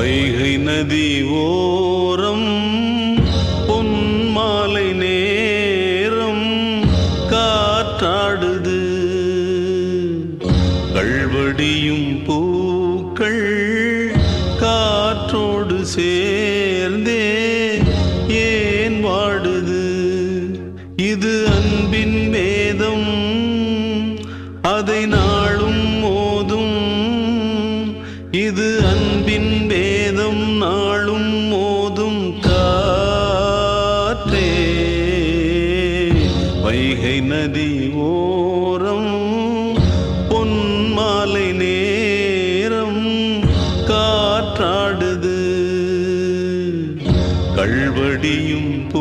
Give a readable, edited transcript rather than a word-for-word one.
வைகை நதி ஓரம் பொன்மாலை நேரம் காற்றாடுது. கள்வடியும் பூக்கள் காற்றோடு சேர்ந்தே ஏன் வாடுது? இது அன்பின் வேதம், அதை நாளும் மோதும். இது அன்பின் வேதம், நாளும் மோதும் காற்றே. வைகை நதி ஓரம் பொன்மாலை நேரம் காற்றாடுது. கள்வடியும்